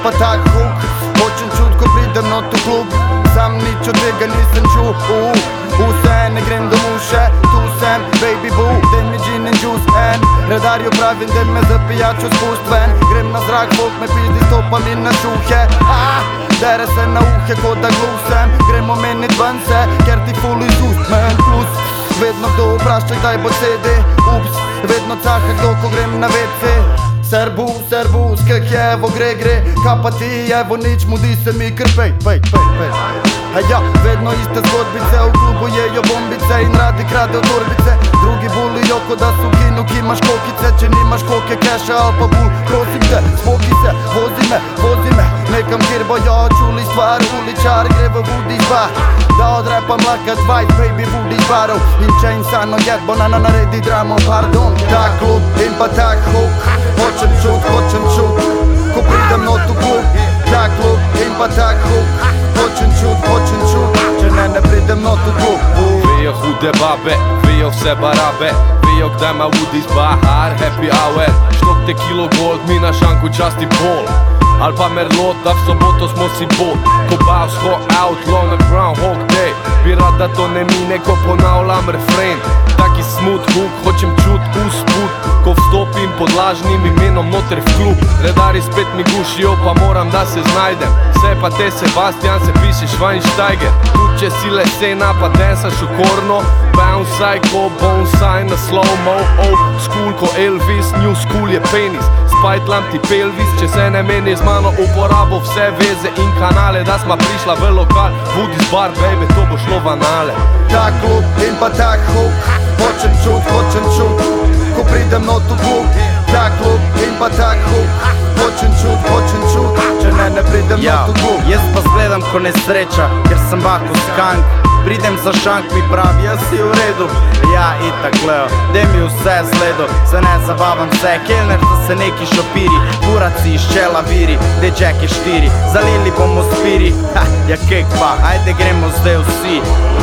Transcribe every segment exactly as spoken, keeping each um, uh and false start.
pa tak huk. Hočem čut, ko pridem not v klub, sam nič od tega nisem čul. Vseeno ne grem domov še, tu sem, baby boo, daj mi gin and juice en. Radarju pravim, da me za pijačo spust ven. Grem na zrak, folk me pizdi, stopam in na šuhe. Dere se na uhe, ko da gluv sem. Grem omenit ven se, ker ti ful iz ust, man plus. Vedno kdo vpraša, kdaj bo cedi, ups. Vedno caha kdo, ko grem na vece. Serbu, serbu, skak je, evo gre, gre. Ka pa ti, evo nič, mudi se mi kar pej, pej, pej, pej. A ja, vedno iste zgodbice, v klubu jejo bombice in radi krade od torbice. Drugi bulijo, ko da su kinu, ki imaš kokice. Če nimaš koke keša, al pa bul, prosim te, spoki se, vozi me, vozi me. Nekam kjer bojo čuli stvar, uličar gre v vudiš bar. Da odrepam lakat vibe, baby vudiš barov. In če insano jed, bonana naredi dramo, pardon. Tak klub in pa tak hook, hočem čut, hočem čut, ko pridem not v klub. Tak klub in pa tak hook, hočem čut, hočem čut, če ne ne pridem not v klub. Vejo hude babe, vejo vse barabe, vejo kdaj ma vudiš bahar, happy hour. Štok tekilo gold, mi na šanku časti pol. Al pa merlot, da v soboto smo si bot. Ko baus ho out, low na Groundhog Day. Bi rad da to ne mine, ko ponavljam refren. Taki smooth hook, hočem čut usput. Ko vstopim pod lažnim imenom noter v klub. Redari spet mi gušijo, pa moram da se znajdem. Se pa te Sebastian, se piše Schweinsteiger. Tud če si lesena, pa dansaš okorno. Bounce psycho, bonsai na slow-mo. Old school ko Elvis, new school je penis. Spajtlam ti pelvis, če se ne meni z mano uporabo vse veze in kanale. Da sma prišla v lokal, vudiš bar, baby, to bo šlo v anale. Tak klub in pa tak hook, hočem čut, hočem čut, ko pridem not v klub. Tak klub in pa tak hook, hočem čut, hočem čut, če ne ne pridem not v klub. Jaz pa zgledam ko nesreča, ker sem bako skank. Pridem za šank, mi pravi, jaz si v redu. Ja, itak Leo, daj mi vse zledo. Se ne zabavam se, kelner da se neki šopiri. Kuraci iz čela viri, dečeki štiri. Zalili bomo spiri, ha, ja kek pa, ajde gremo zdaj vsi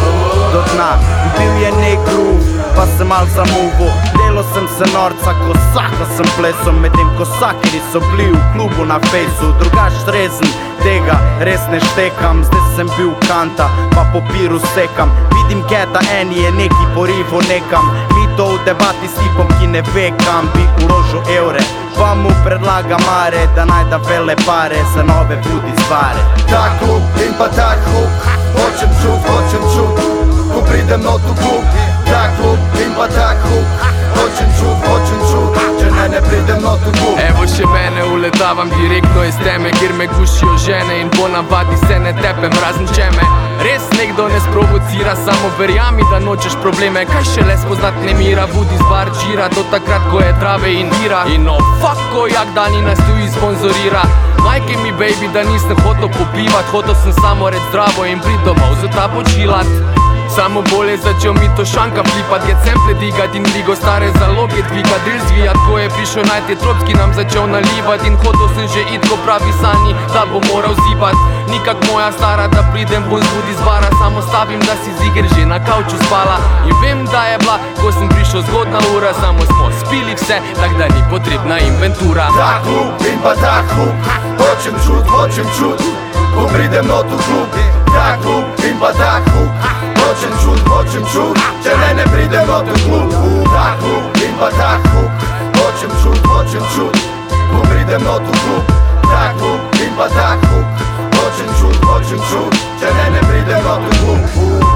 do dna. Bil je nek groove, pa sem mal zamuvo. Delo sem se norca, ko saka sem plesom. Medtem ko sakeri so bili v klubu na fejsu. Drugač trezen, tega res ne štekam. Zdaj sem bil kanta, pa popiru sekam. Vidim geta, eni je neki porivo nekam. Mi to v debati s tipom, ki ne ve kam bi uložil evre. Pa mu predlaga mare, da najda vele pare za nove vudi zvare. Tak klub in pa tak hook, hočem čut, hočem čut, ko pridem not v klub. Tak klub in pa tak hook, hočem čut, hočem čut, če ne ne pridem not v klub. Evo še mene, uletavam direktno iz teme, kjer me gušijo žene in po navadi se ne tepem, razen če me res nekdo ne sprovocira. Samo verjami, da nočeš probleme, kaj šele spoznat nemira. Vudiš bar džira, do takrat ko je trave in vira. In no fuck, ko jak dani nas tu izsponzorira. Majke mi baby, da nisem hotel popivat, hotel sem samo reč zdravo in prid domov za ta počilat. Samo bolje začel mi to šanka flipat, get sample digat in ligo stare zaloge dvigat, drill zvijat, ko je prišel najte tropski nam začel nalivat. In hotel sem že it, ko pravi sani, da bo moral zipat. Nikak moja stara, da pridem bom zvudi z bara, samo stavim, da si ziger že na kauču spala. In vem, da je bila, ko sem prišel zgodna ura, samo smo spili vse, tak da ni potrebna inventura. Tak klub in pa tak hook, hočem čut, hočem čut, ko pridem not v klub. Tak klub in pa tak hook, hočem čut, hočem čut, če ne ne pridem not v klub. Tak klub in pa tak hook, hočem čut, hočem čut, ko pridem not v klub. Tak klub in pa tak hook, hočem čut, hočem čut, če ne ne pridem not v klub.